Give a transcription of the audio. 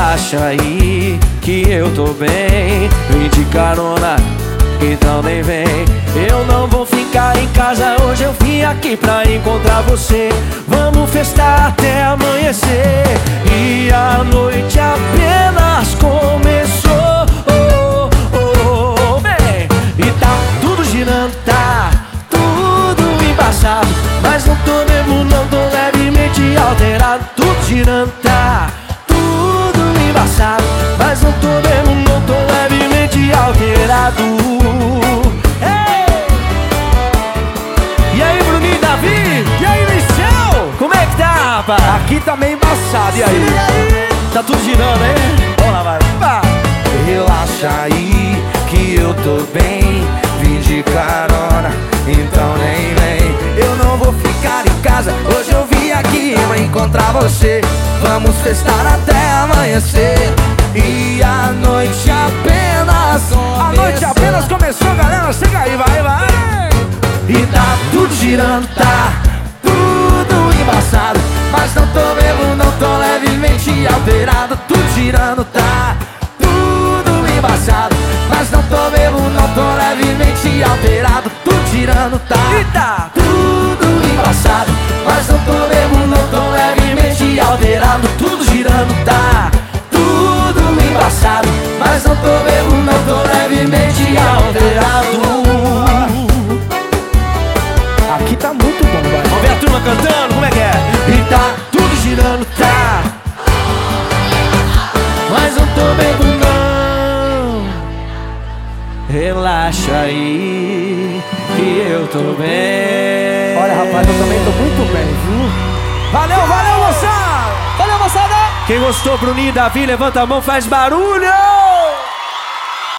Relaxa aí, que eu tô bem. Vem de carona, então nem vem. Eu não vou ficar em casa hoje, eu vim aqui pra encontrar você. Vamos festar até amanhecer. E a noite apenas começou. Vem. E tá tudo girando, tá tudo embaçado, mas não tô mesmo, não tô levemente alterado. Tudo girando, tá tudo embaçado, mas não tô mesmo, não tô levemente alterado. E aí, Michel? Como é que tá, rapaz? Aqui tá meio embaçado, e aí? Tá tudo girando, hein? Vamos lá, vai. Relaxa aí, que eu tô bem. Vim de carona, então nem vem. Eu não vou ficar em casa, hoje eu vim aqui pra encontrar você. Vamos festar até amanhecer. E a noite apenas começou. A noite apenas começou, galera. Chega aí, vai. E tá tudo girando, tá tudo embaçado, mas não tô mesmo, não tô levemente alterado. Tudo girando, tá tudo embaçado, mas não tô mesmo, não tô levemente alterado. Tudo girando, tá tudo embaçado, mas não tô mesmo, não tô levemente alterado. Tudo girando, tá tudo embaçado, mas não tô mesmo, não tô levemente alterado. Aqui tá muito bom, vai. Vamos ver a turma cantando, como é que é? E tá tudo girando, tá, mas não tô bem, não. Relaxa aí, que eu tô bem. Olha, rapaz, eu também tô muito bem, viu? Valeu, moçada! Quem gostou, Bruninho e Davi, levanta a mão, faz barulho!